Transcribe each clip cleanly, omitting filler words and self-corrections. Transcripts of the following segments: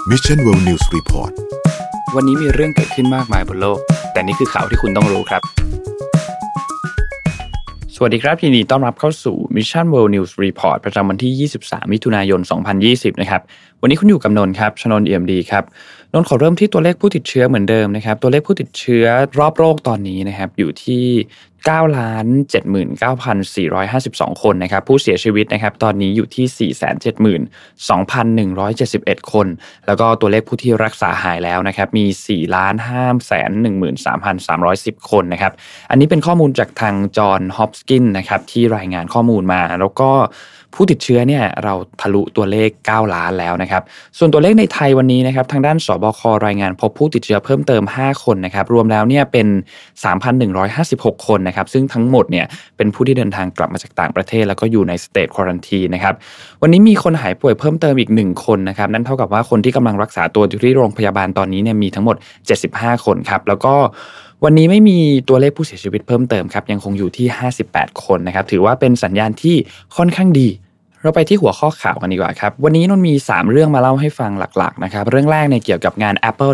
Mission World News Report วันนี้มีเรื่องเกิดขึ้นมากมายบนโลกแต่นี่คือข่าวที่คุณต้องรู้ครับสวัสดีครับยินดีต้อนรับเข้าสู่ Mission World News Report ประจำวันที่23มิถุนายน2020นะครับวันนี้คุณอยู่กับนนท์ครับชนนท์ EMD ครับนนท์ขอเริ่มที่ตัวเลขผู้ติดเชื้อเหมือนเดิมนะครับตัวเลขผู้ติดเชื้อรอบโลกตอนนี้นะครับอยู่ที่9,79,452 คนนะครับผู้เสียชีวิตนะครับตอนนี้อยู่ที่ 472,171 คนแล้วก็ตัวเลขผู้ที่รักษาหายแล้วนะครับมี 4,513,310 คนนะครับอันนี้เป็นข้อมูลจากทางจอห์นฮอปกินส์นะครับที่รายงานข้อมูลมาแล้วก็ผู้ติดเชื้อเนี่ยเราทะลุตัวเลข9ล้านแล้วนะครับส่วนตัวเลขในไทยวันนี้นะครับทางด้านสบครายงานพบผู้ติดเชื้อเพิ่มเติม5คนนะครับรวมแล้วเนี่ยเป็น 3,156 คนนะครับซึ่งทั้งหมดเนี่ยเป็นผู้ที่เดินทางกลับมาจากต่างประเทศแล้วก็อยู่ในสเตทควอรันทีนนะครับวันนี้มีคนหายป่วยเพิ่มเติมอีก1คนนะครับนั่นเท่ากับว่าคนที่กำลังรักษาตัวอยู่ที่โรงพยาบาลตอนนี้เนี่ยมีทั้งหมด75คนครับแล้วก็วันนี้ไม่มีตัวเลขผู้เสียชีวิตเพิ่มเติมครับยังคงอยู่ที่58คนนะครับถือว่าเป็นสัญญาณที่ค่อนข้างดีเราไปที่หัวข้อข่าวกันดีกว่าครับวันนี้นนมี3เรื่องมาเล่าให้ฟังหลักๆนะครับเรื่องแรกเนี่ยเกี่ยวกับงาน Apple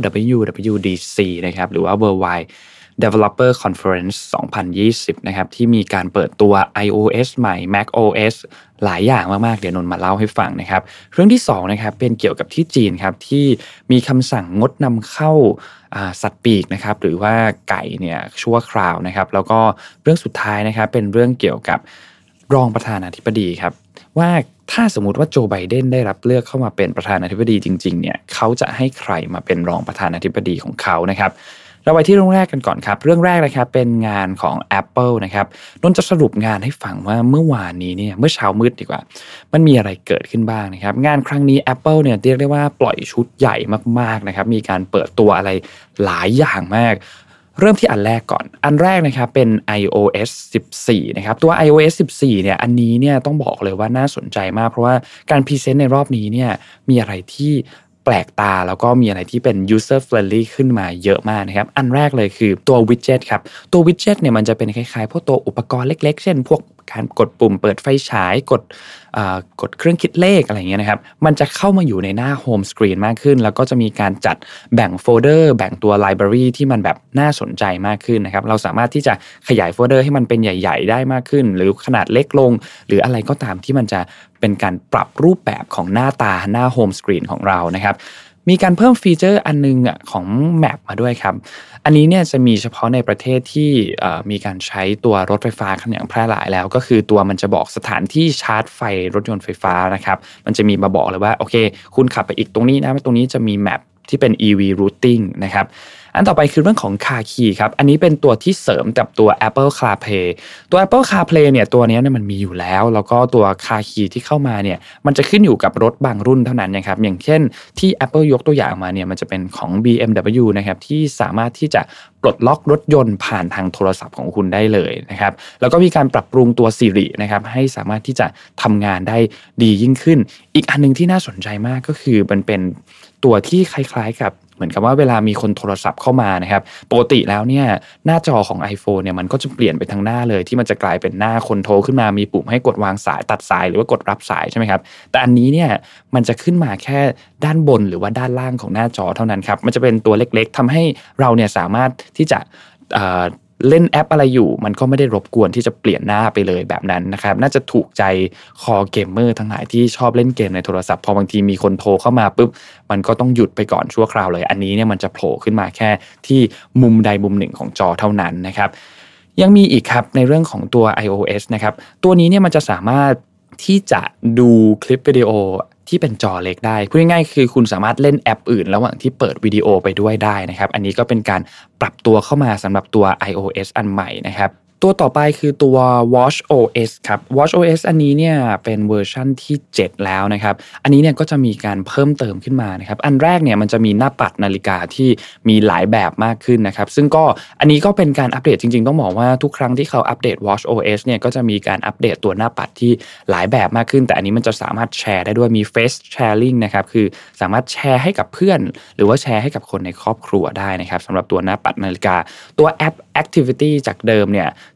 WWDC นะครับหรือว่า Worldwide Developer Conference 2020นะครับที่มีการเปิดตัว iOS ใหม่ macOS หลายอย่างมากๆเดี๋ยวนนมาเล่าให้ฟังนะครับเรื่องที่2นะครับเป็นเกี่ยวกับที่จีนครับที่มีคำสั่งงดนำเข้าสัตว์ปีกนะครับหรือว่าไก่เนี่ยชั่วคราวนะครับแล้วก็เรื่องสุดท้ายนะครับเป็นเรื่องเกี่ยวกับรองประธานาธิบดีครับว่าถ้าสมมุติว่าโจไบเดนได้รับเลือกเข้ามาเป็นประธานาธิบดีจริงๆเนี่ยเขาจะให้ใครมาเป็นรองประธานาธิบดีของเขานะครับเราไปที่เรื่องแรกกันก่อนครับเรื่องแรกนะครับเป็นงานของ Apple นะครับนนจะสรุปงานให้ฟังว่าเมื่อวานนี้เนี่ยเมื่อเช้ามืดดีกว่ามันมีอะไรเกิดขึ้นบ้างนะครับงานครั้งนี้ Apple เนี่ยเรียกได้ว่าปล่อยชุดใหญ่มากๆนะครับมีการเปิดตัวอะไรหลายอย่างมากเริ่มที่อันแรกก่อนอันแรกนะครับเป็น iOS 14นะครับตัว iOS 14เนี่ยอันนี้เนี่ยต้องบอกเลยว่าน่าสนใจมากเพราะว่าการพรีเซนต์ในรอบนี้เนี่ยมีอะไรที่แปลกตาแล้วก็มีอะไรที่เป็น user friendly ขึ้นมาเยอะมากนะครับอันแรกเลยคือตัว widget ครับตัว widget เนี่ยมันจะเป็นคล้ายๆพวกตัวอุปกรณ์เล็กๆเช่นพวกการกดปุ่มเปิดไฟฉายกดเครื่องคิดเลขอะไรอย่างเงี้ยนะครับมันจะเข้ามาอยู่ในหน้าโฮมสกรีนมากขึ้นแล้วก็จะมีการจัดแบ่งโฟลเดอร์แบ่งตัวไลบรารีที่มันแบบน่าสนใจมากขึ้นนะครับเราสามารถที่จะขยายโฟลเดอร์ให้มันเป็นใหญ่ๆได้มากขึ้นหรือขนาดเล็กลงหรืออะไรก็ตามที่มันจะเป็นการปรับรูปแบบของหน้าตาหน้าโฮมสกรีนของเรานะครับมีการเพิ่มฟีเจอร์อันนึงของ Map มาด้วยครับอันนี้เนี่ยจะมีเฉพาะในประเทศที่มีการใช้ตัวรถไฟฟ้ากันอย่างแพร่หลายแล้วก็คือตัวมันจะบอกสถานที่ชาร์จไฟรถยนต์ไฟฟ้านะครับมันจะมีมาบอกเลยว่าโอเคคุณขับไปอีกตรงนี้นะตรงนี้จะมี Map ที่เป็น EV routing นะครับอันต่อไปคือเรื่องของ Car Key ครับอันนี้เป็นตัวที่เสริมกับตัว Apple CarPlay ตัว Apple CarPlay เนี่ยตัวนี้เนี่ยมันมีอยู่แล้วก็ตัว Car Key ที่เข้ามาเนี่ยมันจะขึ้นอยู่กับรถบางรุ่นเท่านั้นนะครับอย่างเช่นที่ Apple ยกตัวอย่างมาเนี่ยมันจะเป็นของ BMW นะครับที่สามารถที่จะปลดล็อกรถยนต์ผ่านทางโทรศัพท์ของคุณได้เลยนะครับแล้วก็มีการปรับปรุงตัว Siri นะครับให้สามารถที่จะทำงานได้ดียิ่งขึ้นอีกอันนึงที่น่าสนใจมากก็คือมันเป็นตัวที่คล้ายๆกับเหมือนกับว่าเวลามีคนโทรศัพท์เข้ามานะครับปกติแล้วเนี่ยหน้าจอของ iPhone เนี่ยมันก็จะเปลี่ยนไปทางหน้าเลยที่มันจะกลายเป็นหน้าคนโทรขึ้นมามีปุ่มให้กดวางสายตัดสายหรือว่ากดรับสายใช่ไหมครับแต่อันนี้เนี่ยมันจะขึ้นมาแค่ด้านบนหรือว่าด้านล่างของหน้าจอเท่านั้นครับมันจะเป็นตัวเล็กๆทำให้เราเนี่ยสามารถที่จะเล่นแอปอะไรอยู่มันก็ไม่ได้รบกวนที่จะเปลี่ยนหน้าไปเลยแบบนั้นนะครับน่าจะถูกใจคอเกมเมอร์ทั้งหลายที่ชอบเล่นเกมในโทรศัพท์พอบางทีมีคนโทรเข้ามาปุ๊บมันก็ต้องหยุดไปก่อนชั่วคราวเลยอันนี้เนี่ยมันจะโผล่ขึ้นมาแค่ที่มุมใดมุมหนึ่งของจอเท่านั้นนะครับยังมีอีกครับในเรื่องของตัว iOS นะครับตัวนี้เนี่ยมันจะสามารถที่จะดูคลิปวิดีโอที่เป็นจอเล็กได้พูดง่ายๆคือคุณสามารถเล่นแอปอื่นระหว่างที่เปิดวิดีโอไปด้วยได้นะครับอันนี้ก็เป็นการปรับตัวเข้ามาสำหรับตัว iOS อันใหม่นะครับตัวต่อไปคือตัว watchOS ครับ watchOS อันนี้เนี่ยเป็นเวอร์ชั่นที่7แล้วนะครับอันนี้เนี่ยก็จะมีการเพิ่มเติมขึ้นมานะครับอันแรกเนี่ยมันจะมีหน้าปัดนาฬิกาที่มีหลายแบบมากขึ้นนะครับซึ่งก็อันนี้ก็เป็นการอัปเดตจริงๆต้องบอกว่าทุกครั้งที่เขาอัปเดต watchOS เนี่ยก็จะมีการอัปเดตตัวหน้าปัดที่หลายแบบมากขึ้นแต่อันนี้มันจะสามารถแชร์ได้ด้วยมี face sharing นะครับคือสามารถแชร์ให้กับเพื่อนหรือว่าแชร์ให้กับคนในครอบครัวได้นะครับสำหรับตัวหน้าปัดนาฬิกาตัวแอป activity จากเดิมเนี่ย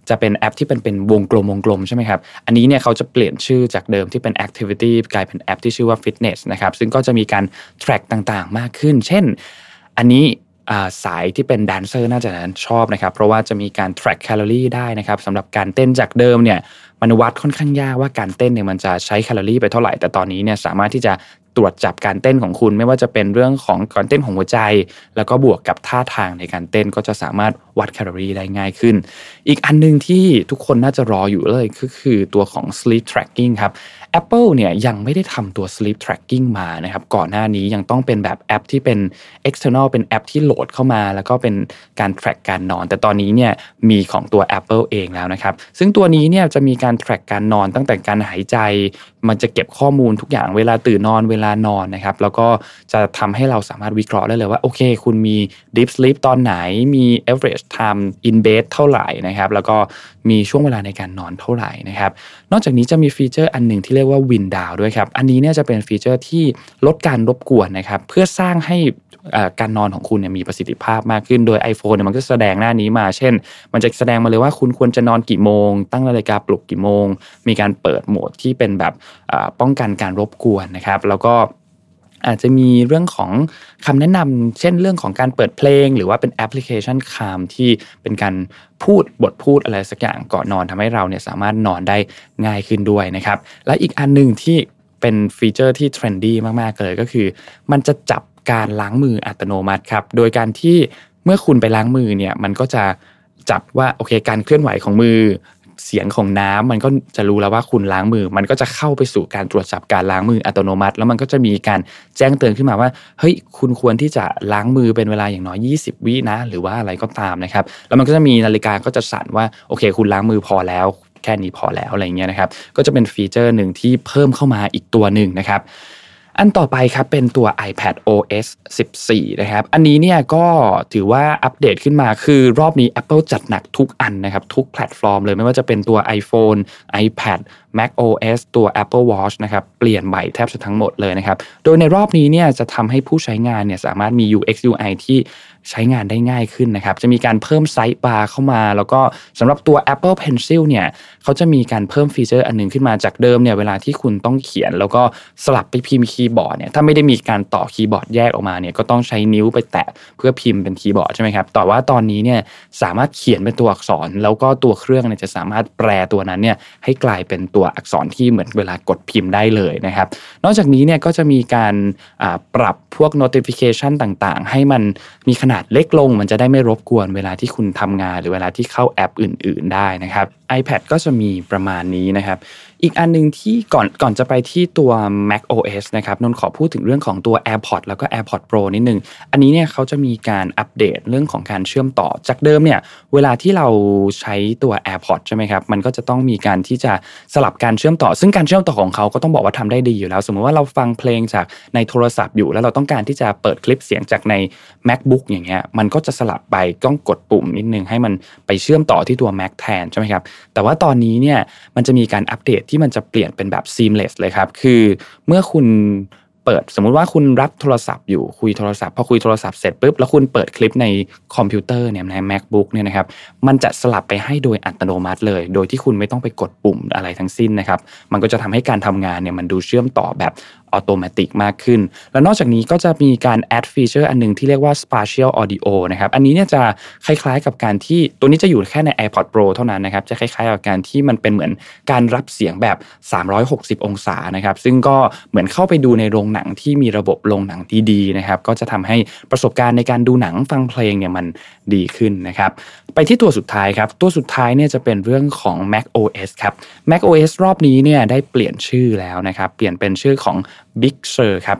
จะเป็นแอปที่เป็นวงกลมใช่ไหมครับอันนี้เนี่ยเขาจะเปลี่ยนชื่อจากเดิมที่เป็น activity กลายเป็นแอปที่ชื่อว่า fitness นะครับซึ่งก็จะมีการ track ต่างๆมากขึ้นเช่นอันนี้สายที่เป็นแดนเซอร์น่าจะชอบนะครับเพราะว่าจะมีการ track calorie ได้นะครับสำหรับการเต้นจากเดิมเนี่ยมันวัดค่อนข้างยากว่าการเต้นเนี่ยมันจะใช้แคลอรี่ไปเท่าไหร่แต่ตอนนี้เนี่ยสามารถที่จะตรวจจับการเต้นของคุณไม่ว่าจะเป็นเรื่องของการเต้นของหัวใจแล้วก็บวกกับท่าทางในการเต้นก็จะสามารถวัดแคลอรี่ได้ง่ายขึ้นอีกอันนึงที่ทุกคนน่าจะรออยู่เลยก็คือตัวของ sleep tracking ครับ Apple เนี่ยยังไม่ได้ทำตัว sleep tracking มานะครับก่อนหน้านี้ยังต้องเป็นแบบแอปที่เป็น external เป็นแอปที่โหลดเข้ามาแล้วก็เป็นการ track การนอนแต่ตอนนี้เนี่ยมีของตัว Apple เองแล้วนะครับซึ่งตัวนี้เนี่ยจะมีการ track การนอนตั้งแต่การหายใจมันจะเก็บข้อมูลทุกอย่างเวลาตื่นนอนเวลานอนนะครับแล้วก็จะทำให้เราสามารถวิเคราะห์ได้เลยว่าโอเคคุณมี deep sleep ตอนไหนมี average time in bed เท่าไหร่นะครับแล้วก็มีช่วงเวลาในการนอนเท่าไหร่นะครับนอกจากนี้จะมีฟีเจอร์อันหนึ่งที่เรียกว่า wind down ด้วยครับอันนี้เนี่ยจะเป็นฟีเจอร์ที่ลดการรบกวนนะครับเพื่อสร้างให้การนอนของคุณเนี่ยมีประสิทธิภาพมากขึ้นโดย iPhone เนี่ยมันก็แสดงหน้านี้มาเช่นมันจะแสดงมาเลยว่าคุณควรจะนอนกี่โมงตั้งนาฬิกาปลุกกี่โมงมีการเปิดโหมดที่เป็นแบบป้องกันการรบกวนนะครับแล้วก็อาจจะมีเรื่องของคำแนะนำเช่นเรื่องของการเปิดเพลงหรือว่าเป็นแอปพลิเคชัน Calm ที่เป็นการบทพูดอะไรสักอย่างก่อนนอนทำให้เราเนี่ยสามารถนอนได้ง่ายขึ้นด้วยนะครับและอีกอันนึงที่เป็นฟีเจอร์ที่เทรนดี้มากๆเลยก็คือมันจะจับการล้างมืออัตโนมัติครับโดยการที่เมื่อคุณไปล้างมือเนี่ยมันก็จะจับว่าโอเคการเคลื่อนไหวของมือเสียงของน้ำมันก็จะรู้แล้วว่าคุณล้างมือมันก็จะเข้าไปสู่การตรวจจับการล้างมืออัตโนมัติแล้วมันก็จะมีการแจ้งเตือนขึ้นมาว่าเฮ้ยคุณควรที่จะล้างมือเป็นเวลาอย่างน้อย20วินะหรือว่าอะไรก็ตามนะครับแล้วมันก็จะมีนาฬิกาก็จะสั่นว่าโอเคคุณล้างมือพอแล้วแค่นี้พอแล้วอะไรเงี้ยนะครับก็จะเป็นฟีเจอร์หนึ่งที่เพิ่มเข้ามาอีกตัวหนึ่งนะครับอันต่อไปครับเป็นตัว iPad OS 14 นะครับอันนี้เนี่ยก็ถือว่าอัปเดตขึ้นมาคือรอบนี้ Apple จัดหนักทุกอันนะครับทุกแพลตฟอร์มเลยไม่ว่าจะเป็นตัว iPhone iPad macOS ตัว Apple Watch นะครับเปลี่ยนใหม่แทบจะทั้งหมดเลยนะครับโดยในรอบนี้เนี่ยจะทำให้ผู้ใช้งานเนี่ยสามารถมี UX UI ที่ใช้งานได้ง่ายขึ้นนะครับจะมีการเพิ่มไซด์บาร์เข้ามาแล้วก็สำหรับตัว Apple Pencil เนี่ยเขาจะมีการเพิ่มฟีเจอร์อันนึงขึ้นมาจากเดิมเนี่ยเวลาที่คุณต้องเขียนแล้วก็สลับไปพิมพ์คีย์บอร์ดเนี่ยถ้าไม่ได้มีการต่อคีย์บอร์ดแยกออกมาเนี่ยก็ต้องใช้นิ้วไปแตะเพื่อพิมพ์เป็นคีย์บอร์ดใช่ไหมครับแต่ว่าตอนนี้เนี่ยสามารถเขียนเป็นตัวอักษรแล้วก็ตัวเครื่องเนี่ยจะสามารถแปลตัวนั้นเนี่ยให้กลายเป็นตัวอักษรที่เหมือนเวลากดพิมพ์ได้เลยนะครับนอกจากนี้เนี่ยก็จะมีการปรับพวก notification ต่างๆให้มันมีขนาดเล็กลงมันจะได้ไม่รบกวนเวลาที่คุณทำงานหรือเวลาที่เข้าแอปอื่นๆได้นะครับ iPad ก็จะมีประมาณนี้นะครับอีกอันนึงที่ก่อนจะไปที่ตัว macOS นะครับนนท์ขอพูดถึงเรื่องของตัว AirPods แล้วก็ AirPods Pro นิดนึงอันนี้เนี่ยเขาจะมีการอัปเดตเรื่องของการเชื่อมต่อจากเดิมเนี่ยเวลาที่เราใช้ตัว AirPods ใช่ไหมครับมันก็จะต้องมีการที่จะสลับการเชื่อมต่อซึ่งการเชื่อมต่อของเขาก็ต้องบอกว่าทำได้ดีอยู่แล้วสมมติว่าเราฟังเพลงจากในโทรศัพท์อยู่แล้วเราต้องการที่จะเปิดคลิปเสียงจากใน MacBook อย่างเงี้ยมันก็จะสลับไปต้องกดปุ่มนิดนึงให้มันไปเชื่อมต่อที่ตัว Mac แทนใช่ไหมครับแต่ว่าตอนนี้เนี่ยมันจะมีการอัปเดตที่มันจะเปลี่ยนเป็นแบบ seamless เลยครับคือเมื่อคุณเปิดสมมุติว่าคุณรับโทรศัพท์อยู่คุยโทรศัพท์พอคุยโทรศัพท์เสร็จปุ๊บแล้วคุณเปิดคลิปในคอมพิวเตอร์เนี่ยใน MacBook เนี่ยนะครับมันจะสลับไปให้โดยอัตโนมัติเลยโดยที่คุณไม่ต้องไปกดปุ่มอะไรทั้งสิ้นนะครับมันก็จะทำให้การทำงานเนี่ยมันดูเชื่อมต่อแบบออโตเมติกมากขึ้นแล้วนอกจากนี้ก็จะมีการแอดฟีเจอร์อันนึงที่เรียกว่า Spatial Audio นะครับอันนี้เนี่ยจะคล้ายๆกับการที่ตัวนี้จะอยู่แค่ใน AirPods Pro เท่านั้นนะครับจะคล้ายๆกับการที่มันเป็นเหมือนการรับเสียงแบบ360องศานะครับซึ่งก็เหมือนเข้าไปดูในโรงหนังที่มีระบบโรงหนังที่ดีนะครับก็จะทำให้ประสบการณ์ในการดูหนังฟังเพลงเนี่ยมันดีขึ้นนะครับไปที่ตัวสุดท้ายครับตัวสุดท้ายเนี่ยจะเป็นเรื่องของ macOS ครับ macOS รอบนี้เนี่ยได้เปลี่ยนชื่อแล้วนะครับเปลี่ยนเป็นชื่อของBig Sur ครับ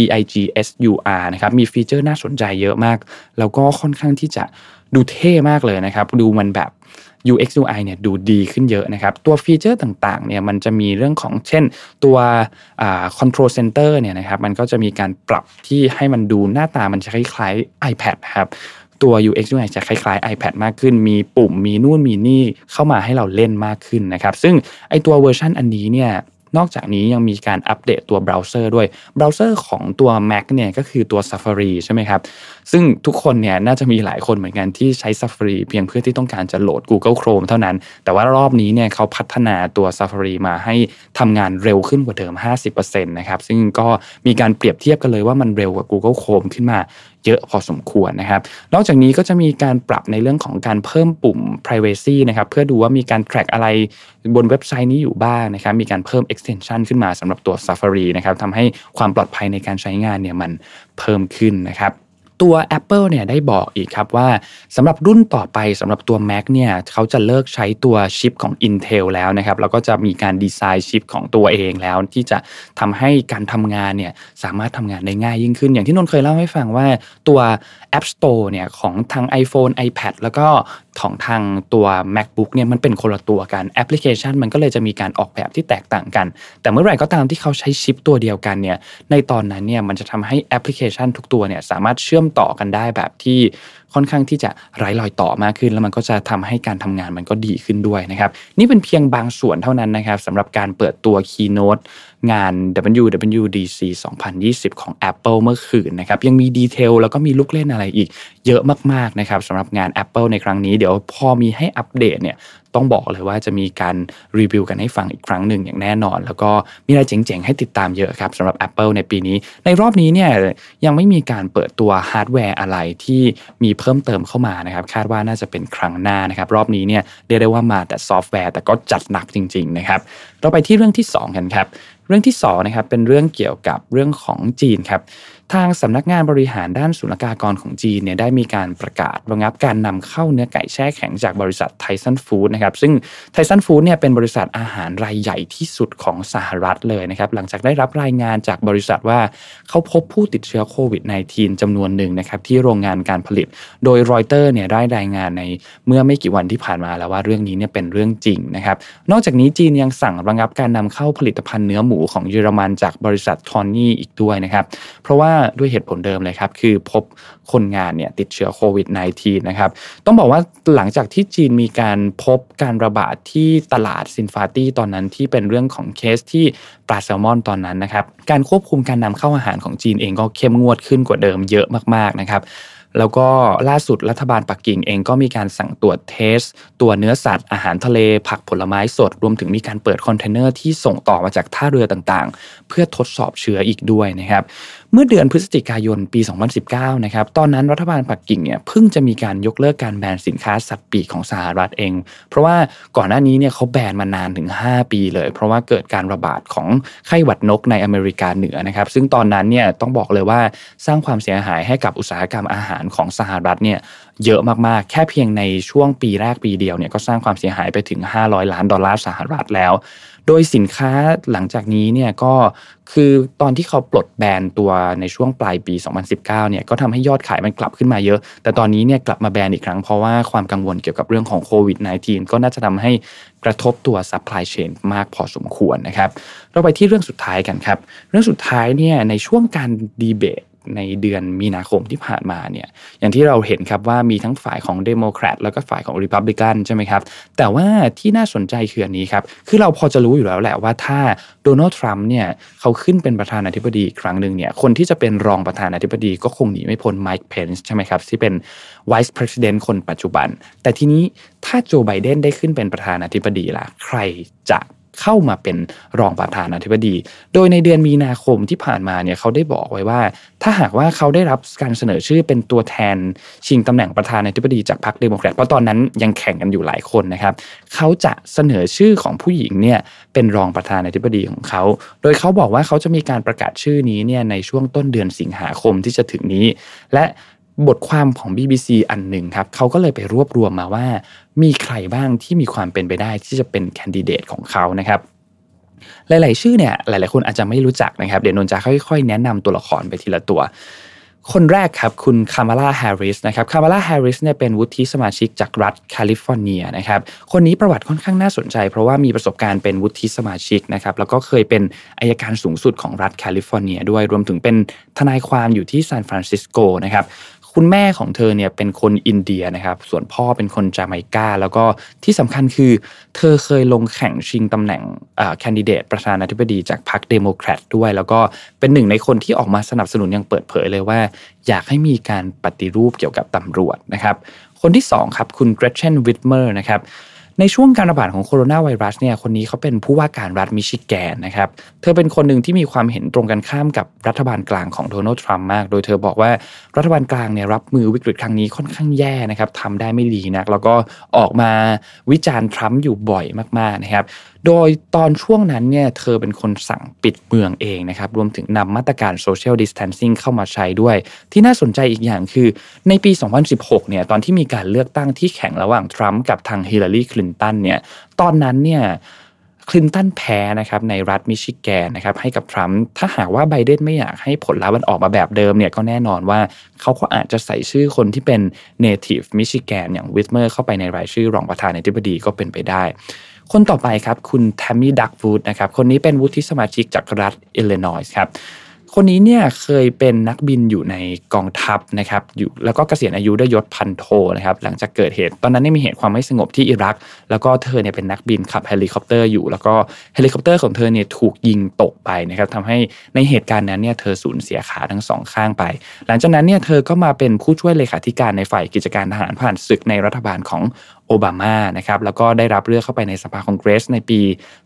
BIGSUR นะครับมีฟีเจอร์น่าสนใจเยอะมากแล้วก็ค่อนข้างที่จะดูเท่มากเลยนะครับดูมันแบบ UX UI เนี่ยดูดีขึ้นเยอะนะครับตัวฟีเจอร์ต่างๆเนี่ยมันจะมีเรื่องของเช่นตัวControl Center เนี่ยนะครับมันก็จะมีการปรับที่ให้มันดูหน้าตามันจะคล้ายๆ iPad ครับตัว UX UI จะคล้ายๆ iPad มากขึ้นมีปุ่มมีนู่นมีนี่เข้ามาให้เราเล่นมากขึ้นนะครับซึ่งไอตัวเวอร์ชันอันนี้เนี่ยนอกจากนี้ยังมีการอัปเดตตัวเบราว์เซอร์ด้วยเบราว์เซอร์ของตัว Mac เนี่ยก็คือตัว Safari ใช่ไหมครับซึ่งทุกคนเนี่ยน่าจะมีหลายคนเหมือนกันที่ใช้ Safari เพียงเพื่อที่ต้องการจะโหลด Google Chrome เท่านั้นแต่ว่ารอบนี้เนี่ยเขาพัฒนาตัว Safari มาให้ทำงานเร็วขึ้นกว่าเดิม 50% นะครับซึ่งก็มีการเปรียบเทียบกันเลยว่ามันเร็วกว่า Google Chrome ขึ้นมาเยอะพอสมควรนะครับนอกจากนี้ก็จะมีการปรับในเรื่องของการเพิ่มปุ่ม privacy นะครับเพื่อดูว่ามีการ track อะไรบนเว็บไซต์นี้อยู่บ้างนะครับมีการเพิ่ม extension ขึ้นมาสำหรับตัว Safari นะครับทำให้ความปลอดภัยในการใช้งานเนี่ยมันเพิ่มขึ้นนะครับตัว Apple เนี่ยได้บอกอีกครับว่าสำหรับรุ่นต่อไปสำหรับตัว Mac เนี่ยเขาจะเลิกใช้ตัวชิปของ Intel แล้วนะครับแล้วก็จะมีการดีไซน์ชิปของตัวเองแล้วที่จะทำให้การทำงานเนี่ยสามารถทำงานได้ง่ายยิ่งขึ้นอย่างที่นนท์เคยเล่าให้ฟังว่าตัว App Store เนี่ยของทาง iPhone iPad แล้วก็ของทางตัว MacBook เนี่ยมันเป็นคนละตัวกันแอปพลิเคชันมันก็เลยจะมีการออกแบบที่แตกต่างกันแต่เมื่อไหร่ก็ตามที่เขาใช้ชิปตัวเดียวกันเนี่ยในตอนนั้นเนี่ยมันจะทำให้แอปพลิเคชันทุกตัวเนี่ยสามารถเชื่อมต่อกันได้แบบที่ค่อนข้างที่จะไร้รอยต่อมากขึ้นแล้วมันก็จะทำให้การทำงานมันก็ดีขึ้นด้วยนะครับนี่เป็นเพียงบางส่วนเท่านั้นนะครับสำหรับการเปิดตัว Keynote งาน WWDC 2020 ของ Apple เมื่อคืนนะครับยังมีดีเทลแล้วก็มีลูกเล่นอะไรอีกเยอะมากๆนะครับสำหรับงาน Apple ในครั้งนี้เดี๋ยวพอมีให้อัปเดตเนี่ยต้องบอกเลยว่าจะมีการรีวิวกันให้ฟังอีกครั้งหนึ่งอย่างแน่นอนแล้วก็มีอะไรเจ๋งๆให้ติดตามเยอะครับสำหรับ Apple ในปีนี้ในรอบนี้เนี่ยยังไม่มีการเปิดตัวฮาร์ดแวร์อะไรที่มีเพิ่มเติมเข้ามานะครับคาดว่าน่าจะเป็นครั้งหน้านะครับรอบนี้เนี่ยเรียกได้ว่ามาแต่ซอฟต์แวร์แต่ก็จัดหนักจริงๆนะครับเราไปที่เรื่องที่2กันครับเรื่องที่2นะครับเป็นเรื่องเกี่ยวกับเรื่องของจีนครับทางสำนักงานบริหารด้านศุลกากรของจีนเนี่ยได้มีการประกาศระงับการนำเข้าเนื้อไก่แช่แข็งจากบริษัทไทสันฟู้ดนะครับซึ่งไทสันฟู้ดเนี่ยเป็นบริษัทอาหารรายใหญ่ที่สุดของสหรัฐเลยนะครับหลังจากได้รับรายงานจากบริษัทว่าเขาพบผู้ติดเชื้อโควิด -19 จำนวนหนึ่งนะครับที่โรงงานการผลิตโดยรอยเตอร์เนี่ยได้รายงานในเมื่อไม่กี่วันที่ผ่านมาแล้วว่าเรื่องนี้เนี่ยเป็นเรื่องจริงนะครับนอกจากนี้จีนยังสั่งระงับการนำเข้าผลิตภัณฑ์เนื้อหมูของเยอรมันจากบริษัททอนนี่อีกด้วยนะครับเพราะว่าด้วยเหตุผลเดิมเลยครับคือพบคนงานเนี่ยติดเชื้อโควิด -19 นะครับต้องบอกว่าหลังจากที่จีนมีการพบการระบาดที่ตลาดซินฟาตี้ตอนนั้นที่เป็นเรื่องของเคสที่ปลาแซลมอนตอนนั้นนะครับการควบคุมการนำเข้าอาหารของจีนเองก็เข้มงวดขึ้นกว่าเดิมเยอะมากๆนะครับแล้วก็ล่าสุดรัฐบาลปักกิ่งเองก็มีการสั่งตรวจเทสตัวเนื้อสัตว์อาหารทะเลผักผลไม้สดรวมถึงมีการเปิดคอนเทนเนอร์ที่ส่งต่อมาจากท่าเรือต่างๆเพื่อทดสอบเชื้ออีกด้วยนะครับเมื่อเดือนพฤศจิกายนปี 2019 นะครับตอนนั้นรัฐบาลปักกิ่งเนี่ยเพิ่งจะมีการยกเลิกการแบนสินค้าสัตว์ปีกของสหรัฐเองเพราะว่าก่อนหน้านี้เนี่ยเขาแบนมานานถึง5 ปีเลยเพราะว่าเกิดการระบาดของไข้หวัดนกในอเมริกาเหนือนะครับซึ่งตอนนั้นเนี่ยต้องบอกเลยว่าสร้างความเสียหายให้กับอุตสาหกรรมอาหารของสหรัฐเนี่ยเยอะมากๆแค่เพียงในช่วงปีแรกปีเดียวเนี่ยก็สร้างความเสียหายไปถึง$500 ล้านสหรัฐแล้วโดยสินค้าหลังจากนี้เนี่ยก็คือตอนที่เขาปลดแบนตัวในช่วงปลายปี 2019 เนี่ยก็ทำให้ยอดขายมันกลับขึ้นมาเยอะแต่ตอนนี้เนี่ยกลับมาแบนอีกครั้งเพราะว่าความกังวลเกี่ยวกับเรื่องของโควิด -19 ก็น่าจะทำให้กระทบตัว supply chain มากพอสมควรนะครับเราไปที่เรื่องสุดท้ายกันครับเรื่องสุดท้ายเนี่ยในช่วงการดีเบตในเดือนมีนาคมที่ผ่านมาเนี่ยอย่างที่เราเห็นครับว่ามีทั้งฝ่ายของเดโมแครตแล้วก็ฝ่ายของรีพับลิกันใช่ไหมครับแต่ว่าที่น่าสนใจคืออันนี้ครับคือเราพอจะรู้อยู่แล้วแหละว่าถ้าโดนัลด์ทรัมป์เนี่ยเขาขึ้นเป็นประธานาธิบดีอีกครั้งหนึ่งเนี่ยคนที่จะเป็นรองประธานาธิบดีก็คงหนีไม่พ้นไมค์เพนซ์ใช่ไหมครับที่เป็น Vice President คนปัจจุบันแต่ทีนี้ถ้าโจไบเดนได้ขึ้นเป็นประธานาธิบดีล่ะใครจะเข้ามาเป็นรองประธานาธิบดีโดยในเดือนมีนาคมที่ผ่านมาเนี่ยเขาได้บอกไว้ว่าถ้าหากว่าเขาได้รับการเสนอชื่อเป็นตัวแทนชิงตำแหน่งประธานาธิบดีจากพรรคเดโมแครตเพราะตอนนั้นยังแข่งกันอยู่หลายคนนะครับเขาจะเสนอชื่อของผู้หญิงเนี่ยเป็นรองประธานาธิบดีของเขาโดยเขาบอกว่าเขาจะมีการประกาศชื่อนี้เนี่ยในช่วงต้นเดือนสิงหาคมที่จะถึงนี้และบทความของ BBC อันหนึ่งครับเขาก็เลยไปรวบรวมมาว่ามีใครบ้างที่มีความเป็นไปได้ที่จะเป็นแคนดิเดตของเขานะครับหลายๆชื่อเนี่ยหลายๆคนอาจจะไม่รู้จักนะครับเดี๋ยวนนจะค่อยๆแนะนำตัวละครไปทีละตัวคนแรกครับคุณคามาลาแฮร์ริสนะครับคามาลาแฮร์ริสเนี่ยเป็นวุฒิสมาชิกจากรัฐแคลิฟอร์เนียนะครับคนนี้ประวัติค่อนข้างน่าสนใจเพราะว่ามีประสบการณ์เป็นวุฒิสมาชิกนะครับแล้วก็เคยเป็นอัยการสูงสุดของรัฐแคลิฟอร์เนียด้วยรวมถึงเป็นทนายความอยู่ที่ซานฟรานซิสโกนะครับคคุณแม่ของเธอเนี่ยเป็นคนอินเดียนะครับส่วนพ่อเป็นคนจาเมกาแล้วก็ที่สำคัญคือเธอเคยลงแข่งชิงตำแหน่งแคนดิเดตประธานาธิบดีจากพรรคเดโมแครตด้วยแล้วก็เป็นหนึ่งในคนที่ออกมาสนับสนุนอย่างเปิดเผยเลยว่าอยากให้มีการปฏิรูปเกี่ยวกับตำรวจนะครับคนที่2ครับคุณเกรเชนวิทเมอร์นะครับในช่วงการระบาดของโคโรนาไวรัสเนี่ยคนนี้เขาเป็นผู้ว่าการรัฐมิชิแกนนะครับเธอเป็นคนหนึ่งที่มีความเห็นตรงกันข้ามกับรัฐบาลกลางของโดนัลด์ทรัมป์มากโดยเธอบอกว่ารัฐบาลกลางเนี่ยรับมือวิกฤตครั้งนี้ค่อนข้างแย่นะครับทำได้ไม่ดีนักแล้วก็ออกมาวิจารณ์ทรัมป์อยู่บ่อยมากๆนะครับโดยตอนช่วงนั้นเนี่ยเธอเป็นคนสั่งปิดเมืองเองนะครับรวมถึงนำมาตรการ social distancing เข้ามาใช้ด้วยที่น่าสนใจอีกอย่างคือในปี 2016 เนี่ยตอนที่มีการเลือกตั้งที่แข่งระหว่างทรัมป์กับทางฮิลลารีคลินตันเนี่ยตอนนั้นเนี่ยคลินตันแพ้นะครับในรัฐมิชิแกนนะครับให้กับทรัมป์ถ้าหากว่าไบเดนไม่อยากให้ผลลัพธ์มันออกมาแบบเดิมเนี่ยก็แน่นอนว่าเขาก็อาจจะใส่ชื่อคนที่เป็น native มิชิแกนอย่างวิทเมอร์เข้าไปในรายชื่อรองประธานาธิบดีก็เป็นไปได้คนต่อไปครับคุณแทมมี่ดักวูดนะครับคนนี้เป็นวุฒิสมาชิกจากรัฐอิลลินอยส์ครับคนนี้เนี่ยเคยเป็นนักบินอยู่ในกองทัพนะครับอยู่แล้วก็เกษียณอายุด้วยยศพันโทนะครับหลังจากเกิดเหตุตอนนั้นมีเหตุความไม่สงบที่อิรักแล้วก็เธอเนี่ยเป็นนักบินขับเฮลิคอปเตอร์อยู่แล้วก็เฮลิคอปเตอร์ของเธอเนี่ยถูกยิงตกไปนะครับทำให้ในเหตุการณ์นั้นเนี่ยเธอสูญเสียขาทั้งสองข้างไปหลังจากนั้นเนี่ยเธอก็มาเป็นผู้ช่วยเลขาธิการในฝ่ายกิจการทหารผ่านศึกในรัฐบาลของโอบามานะครับแล้วก็ได้รับเลือกเข้าไปในสภาคองเกรสในปี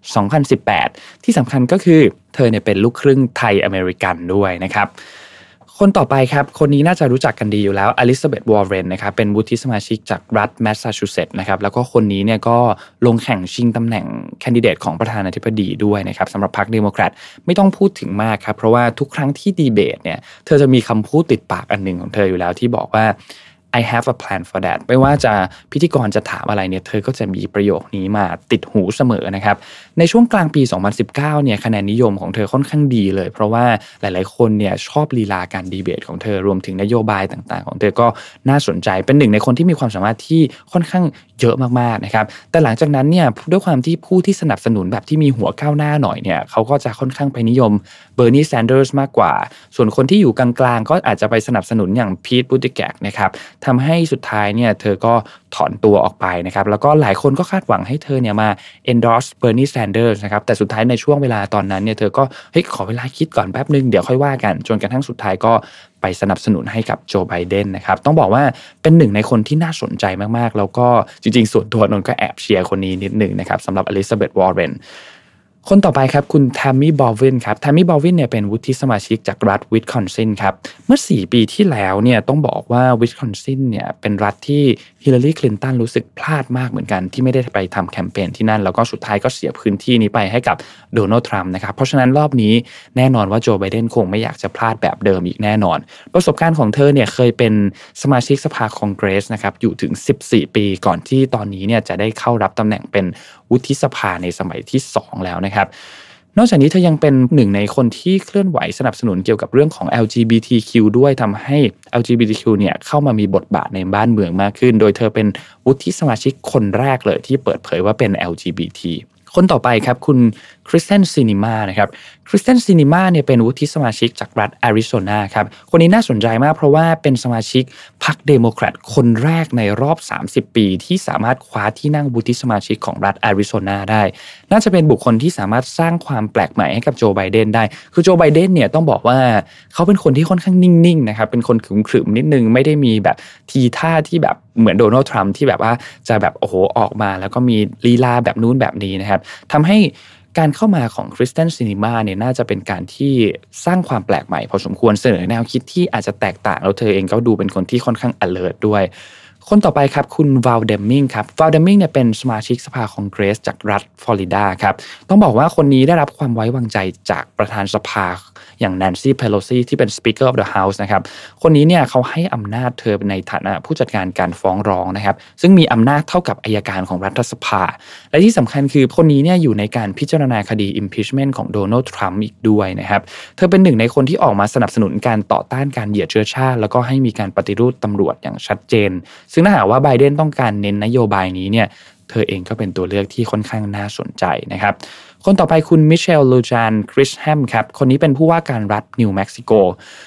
2018 ที่สำคัญก็คือเธอเนี่ยเป็นลูกครึ่งไทยอเมริกันด้วยนะครับคนต่อไปครับคนนี้น่าจะรู้จักกันดีอยู่แล้วอลิซาเบธวอร์เรนนะครับเป็นวุฒิสมาชิกจากรัฐแมสซาชูเซตส์นะครับแล้วก็คนนี้เนี่ยก็ลงแข่งชิงตำแหน่งแคนดิเดตของประธานาธิบดีด้วยนะครับสำหรับพรรคเดโมแครตไม่ต้องพูดถึงมากครับเพราะว่าทุกครั้งที่ดีเบตเนี่ยเธอจะมีคำพูดติดปากอันหนึ่งของเธออยู่แล้วที่บอกว่าI have a plan for that ไม่ว่าจะพิธีกรจะถามอะไรเนี่ยเธอก็จะมีประโยคนี้มาติดหูเสมอนะครับในช่วงกลางปี 2019 เนี่ยคะแนนนิยมของเธอค่อนข้างดีเลยเพราะว่าหลายๆคนเนี่ยชอบลีลาการดีเบตของเธอรวมถึงนโยบายต่างๆของเธอก็น่าสนใจเป็นหนึ่งในคนที่มีความสามารถที่ค่อนข้างเยอะมากๆนะครับแต่หลังจากนั้นเนี่ยด้วยความที่ผู้ที่สนับสนุนแบบที่มีหัวก้าวหน้าหน่อยเนี่ยเขาก็จะค่อนข้างไปนิยมเบอร์นีแซนเดอร์สมากกว่าส่วนคนที่อยู่กลางๆก็อาจจะไปสนับสนุนอย่างพีท บูติแกกนะครับทำให้สุดท้ายเนี่ยเธอก็ถอนตัวออกไปนะครับแล้วก็หลายคนก็คาดหวังให้เธอเนี่ยมา endorse Bernie Sanders นะครับแต่สุดท้ายในช่วงเวลาตอนนั้นเนี่ยเธอก็ขอเวลาคิดก่อนแป๊บนึงเดี๋ยวค่อยว่ากันจนกระทั่งสุดท้ายก็ไปสนับสนุนให้กับโจไบเดนนะครับต้องบอกว่าเป็นหนึ่งในคนที่น่าสนใจมากๆแล้วก็จริงๆส่วนตัวนนก็แอบเชียร์คนนี้นิดนึงนะครับสำหรับอลิซาเบธวอร์เรนคนต่อไปครับคุณแทมมี่บอลวินครับแทมมี่บอลวินเนี่ยเป็นวุฒิสมาชิกจากรัฐวิสคอนซินครับเมื่อ4ปีที่แล้วเนี่ยต้องบอกว่าวิสคอนซินเนี่ยเป็นรัฐที่ฮิลลารีคลินตันรู้สึกพลาดมากเหมือนกันที่ไม่ได้ไปทำแคมเปญที่นั่นแล้วก็สุดท้ายก็เสียพื้นที่นี้ไปให้กับโดนัลด์ทรัมป์นะครับเพราะฉะนั้นรอบนี้แน่นอนว่าโจไบเดนคงไม่อยากจะพลาดแบบเดิมอีกแน่นอนประสบการณ์ของเธอเนี่ยเคยเป็นสมาชิกสภาคองเกรสนะครับอยู่ถึง14ปีก่อนที่ตอนนี้เนี่ยจะได้เข้ารับตำแหน่งเป็นวุฒิสภาในสมัยที่2แล้วนะครับนอกจากนี้เธอยังเป็นหนึ่งในคนที่เคลื่อนไหวสนับสนุนเกี่ยวกับเรื่องของ LGBTQ ด้วยทำให้ LGBTQ เนี่ยเข้ามามีบทบาทในบ้านเมืองมากขึ้นโดยเธอเป็นวุฒิสมาชิกคนแรกเลยที่เปิดเผยว่าเป็น LGBT คนต่อไปครับคุณคริสเตนซินิมานะครับคริสเตนซินิมาเนี่ยเป็นวุฒิสมาชิกจากรัฐแอริโซนาครับคนนี้น่าสนใจมากเพราะว่าเป็นสมาชิกพรรคเดโมแครตคนแรกในรอบ30ปีที่สามารถคว้าที่นั่งวุฒิสมาชิกของรัฐแอริโซนาได้น่าจะเป็นบุคคลที่สามารถสร้างความแปลกใหม่ให้กับโจไบเดนได้คือโจไบเดนเนี่ยต้องบอกว่าเขาเป็นคนที่ค่อนข้างนิ่งๆนะครับเป็นคนขรึมๆนิดนึงไม่ได้มีแบบทีท่าที่แบบเหมือนโดนัลด์ทรัมป์ที่แบบว่าจะแบบโอ้โหออกมาแล้วก็มีลีลาแบบนู้นแบบนี้นะครับทำให้การเข้ามาของคริสเตนซินิมาเนี่ยน่าจะเป็นการที่สร้างความแปลกใหม่พอสมควรเสนอแนวคิดที่อาจจะแตกต่างแล้วเธอเองก็ดูเป็นคนที่ค่อนข้าง alert ด้วยคนต่อไปครับคุณวาลเดมมิงครับวาลเดมมิงเนี่ยเป็นสมาชิกสภาคองเกรสจากรัฐฟลอริดาครับต้องบอกว่าคนนี้ได้รับความไว้วางใจจากประธานสภาอย่างแนนซี่เพโลซีที่เป็น Speaker of the House นะครับคนนี้เนี่ยเขาให้อำนาจเธอในฐานะผู้จัดการการฟ้องร้องนะครับซึ่งมีอำนาจเท่ากับอัยการของรัฐสภาและที่สำคัญคือคนนี้เนี่ยอยู่ในการพิจารณาคดี impeachment ของโดนัลด์ทรัมป์อีกด้วยนะครับเธอเป็นหนึ่งในคนที่ออกมาสนับสนุนการต่อต้านการเหยียดเชื้อชาติแล้วก็ให้มีการปฏิรูปตำรวจอย่างชัดเจนซึ่งถ้าหากว่าไบเดนต้องการเน้นนโยบายนี้เนี่ยเธอเองก็เป็นตัวเลือกที่ค่อนข้างน่าสนใจนะครับคนต่อไปคุณมิเชล ลูจาน คริสแฮมครับคนนี้เป็นผู้ว่าการรัฐนิวเม็กซิโก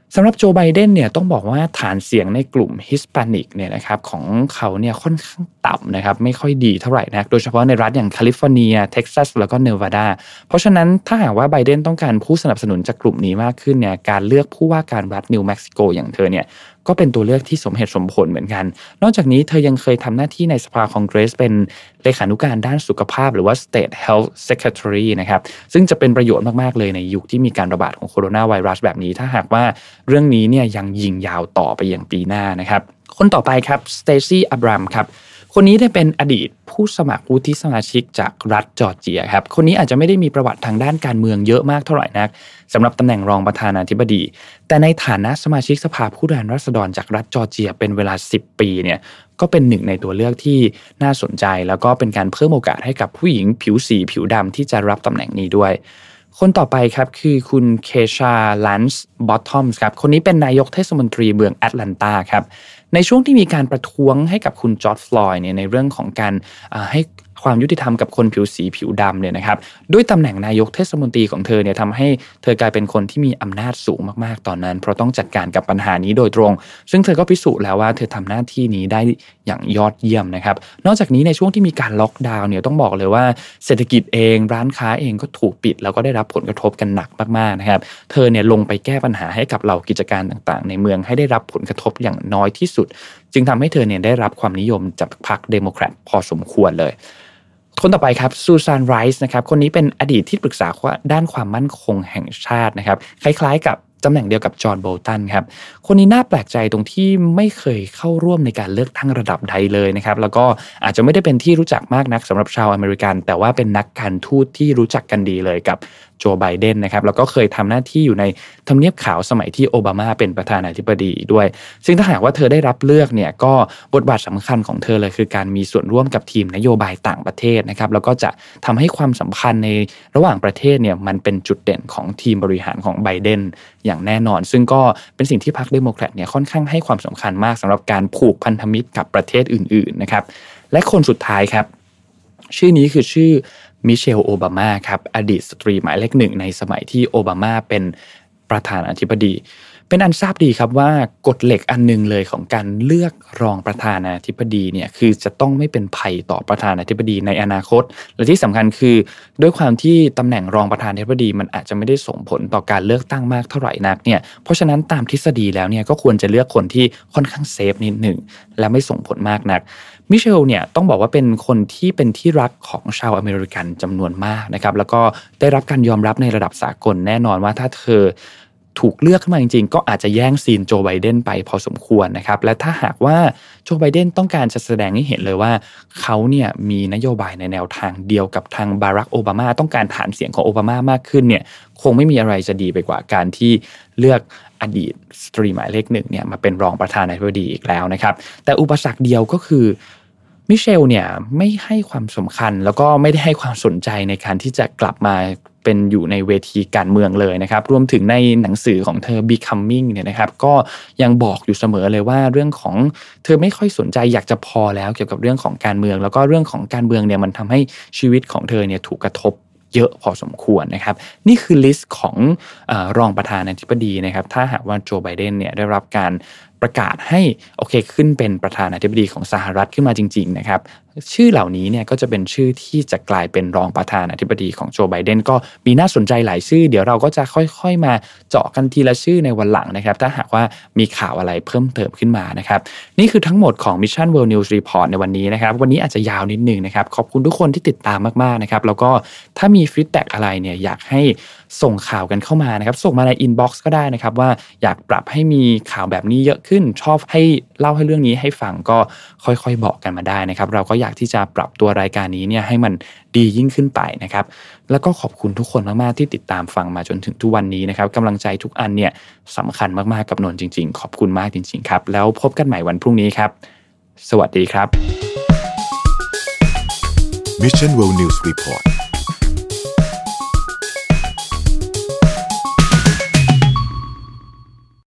สำหรับโจไบเดนเนี่ยต้องบอกว่าฐานเสียงในกลุ่มฮิสแปนิกเนี่ยนะครับของเขาเนี่ยค่อนข้างต่ำนะครับไม่ค่อยดีเท่าไหร่นะโดยเฉพาะในรัฐอย่างแคลิฟอร์เนียเท็กซัสแล้วก็เนวาดาเพราะฉะนั้นถ้าหากว่าไบเดนต้องการผู้สนับสนุนจากกลุ่มนี้มากขึ้นเนี่ยการเลือกผู้ว่าการรัฐนิวเม็กซิโกอย่างเธอเนี่ยก็เป็นตัวเลือกที่สมเหตุสมผลเหมือนกันนอกจากนี้เธอยังเคยทำหน้าที่ในสภาคองเกรสเป็นเลขานุการด้านสุขภาพหรือว่า State Health Secretary นะครับซึ่งจะเป็นประโยชน์มากๆเลยในยุคที่มีการระบาดของโคโรนาไวรัสแบบนี้ถ้าหากว่าเรื่องนี้เนี่ยยังยิงยาวต่อไปอย่างปีหน้านะครับคนต่อไปครับสเตซี่อับรามครับคนนี้ได้เป็นอดีตผู้สมัครวุฒิสมาชิกจากรัฐจอร์เจียครับคนนี้อาจจะไม่ได้มีประวัติทางด้านการเมืองเยอะมากเท่าไหร่นักสำหรับตำแหน่งรองประธานาธิบดีแต่ในฐานะสมาชิกสภาผู้แทนราษฎรจากรัฐจอร์เจียเป็นเวลา10 ปีเนี่ยก็เป็นหนึ่งในตัวเลือกที่น่าสนใจแล้วก็เป็นการเพิ่มโอกาสให้กับผู้หญิงผิวสีผิวดำที่จะรับตำแหน่งนี้ด้วยคนต่อไปครับคือคุณเคชาลันส์บอททอมส์ครับคนนี้เป็นนายกเทศมนตรีเมืองแอตแลนตาครับในช่วงที่มีการประท้วงให้กับคุณจอร์จฟลอยด์เนี่ยในเรื่องของการให้ความยุติธรรมกับคนผิวสีผิวดำเนี่ยนะครับด้วยตำแหน่งนายกเทศมนตรีของเธอเนี่ยทำให้เธอกลายเป็นคนที่มีอำนาจสูงมากๆตอนนั้นเพราะต้องจัดการกับปัญหานี้โดยตรงซึ่งเธอก็พิสูจน์แล้วว่าเธอทำหน้าที่นี้ได้อย่างยอดเยี่ยมนะครับนอกจากนี้ในช่วงที่มีการล็อกดาวน์เนี่ยต้องบอกเลยว่าเศรษฐกิจเองร้านค้าเองก็ถูกปิดแล้วก็ได้รับผลกระทบกันหนักมากๆนะครับเธอเนี่ยลงไปแก้ปัญหาให้กับเหล่ากิจการต่างๆในเมืองให้ได้รับผลกระทบอย่างน้อยที่สุดจึงทำให้เธอเนี่ยได้รับความนิยมจากพรรคเดโมแครตพอสมควรเลยคนต่อไปครับซูซานไรส์นะครับคนนี้เป็นอดีตที่ปรึกษาด้านความมั่นคงแห่งชาตินะครับคล้ายๆกับตำแหน่งเดียวกับจอห์นโบลตันครับคนนี้น่าแปลกใจตรงที่ไม่เคยเข้าร่วมในการเลือกตั้งระดับใดเลยนะครับแล้วก็อาจจะไม่ได้เป็นที่รู้จักมากนักสำหรับชาวอเมริกันแต่ว่าเป็นนักการทูตที่รู้จักกันดีเลยกับโจไบเดนนะครับแล้วก็เคยทำหน้าที่อยู่ในทำเนียบขาวสมัยที่โอบามาเป็นประธานาธิบดีด้วยซึ่งถ้าหากว่าเธอได้รับเลือกเนี่ยก็บทบาทสำคัญของเธอเลยคือการมีส่วนร่วมกับทีมนโยบายต่างประเทศนะครับแล้วก็จะทำให้ความสัมพันธ์ในระหว่างประเทศเนี่ยมันเป็นจุดเด่นของทีมบริหารของไบเดนอย่างแน่นอนซึ่งก็เป็นสิ่งที่พรรคเดโมแครตเนี่ยค่อนข้างให้ความสำคัญมากสำหรับการผูกพันธมิตรกับประเทศอื่นๆนะครับและคนสุดท้ายครับชื่อนี้คือชื่อมิเชลโอบามาครับอดีตสตรีหมายเลข 1ในสมัยที่โอบามาเป็นประธานาธิบดีเป็นอันทราบดีครับว่ากฎเหล็กอันนึงเลยของการเลือกรองประธานาธิบดีเนี่ยคือจะต้องไม่เป็นภัยต่อประธานาธิบดีในอนาคตและที่สำคัญคือด้วยความที่ตำแหน่งรองประธานาธิบดีมันอาจจะไม่ได้ส่งผลต่อการเลือกตั้งมากเท่าไหร่นักเนี่ยเพราะฉะนั้นตามทฤษฎีแล้วเนี่ยก็ควรจะเลือกคนที่ค่อนข้างเซฟนิดหนึ่งและไม่ส่งผลมากนักมิเชลเนี่ยต้องบอกว่าเป็นคนที่เป็นที่รักของชาวอเมริกันจำนวนมากนะครับแล้วก็ได้รับการยอมรับในระดับสากลแน่นอนว่าถ้าเธอถูกเลือกขึ้นมาจริงๆก็อาจจะแย่งซีนโจไบเดนไปพอสมควรนะครับและถ้าหากว่าโจไบเดนต้องการจะแสดงให้เห็นเลยว่าเขาเนี่ยมีนโยบายในแนวทางเดียวกับทางบารักโอบามาต้องการฐานเสียงของโอบามามากขึ้นเนี่ยคงไม่มีอะไรจะดีไปกว่าการที่เลือกอดีตสตรีหมายเลข 1เนี่ยมาเป็นรองประธานาธิบดีอีกแล้วนะครับแต่อุปสรรคเดียวก็คือมิเชลเนี่ยไม่ให้ความสำคัญแล้วก็ไม่ได้ให้ความสนใจในการที่จะกลับมาเป็นอยู่ในเวทีการเมืองเลยนะครับรวมถึงในหนังสือของเธอ Becoming เนี่ยนะครับก็ยังบอกอยู่เสมอเลยว่าเรื่องของเธอไม่ค่อยสนใจอยากจะพอแล้วเกี่ยวกับเรื่องของการเมืองแล้วก็เรื่องของการเมืองเนี่ยมันทำให้ชีวิตของเธอเนี่ยถูกกระทบเยอะพอสมควรนะครับนี่คือลิสต์ของรองประธานาธิบดีนะครับถ้าหากว่าโจไบเดนเนี่ยได้รับการประกาศให้โอเคขึ้นเป็นประธานาธิบดีของสหรัฐขึ้นมาจริงๆนะครับชื่อเหล่านี้เนี่ยก็จะเป็นชื่อที่จะกลายเป็นรองประธานาธิบดีของโจไบเดนก็มีน่าสนใจหลายชื่อเดี๋ยวเราก็จะค่อยๆมาเจาะกันทีละชื่อในวันหลังนะครับถ้าหากว่ามีข่าวอะไรเพิ่มเติมขึ้นมานะครับนี่คือทั้งหมดของ Mission World News Report ในวันนี้นะครับวันนี้อาจจะยาวนิดนึงนะครับขอบคุณทุกคนที่ติดตามมากๆนะครับแล้วก็ถ้ามีฟีดแบ็กอะไรเนี่ยอยากให้ส่งข่าวกันเข้ามานะครับส่งมาในอินบ็อกซ์ก็ได้นะครับว่าอยากปรับให้มีข่าวแบบนี้เยอะขึ้นชอบให้เล่าให้เรื่องนี้ให้ฟังก็ค่อยๆบอกกันมาได้นะครับเราก็อยากที่จะปรับตัวรายการนี้เนี่ยให้มันดียิ่งขึ้นไปนะครับแล้วก็ขอบคุณทุกคนมากๆที่ติดตามฟังมาจนถึงทุกวันนี้นะครับกำลังใจทุกอันเนี่ยสำคัญมากๆกับนนท์จริงๆขอบคุณมากจริงๆครับแล้วพบกันใหม่วันพรุ่งนี้ครับสวัสดีครับ Mission World News Report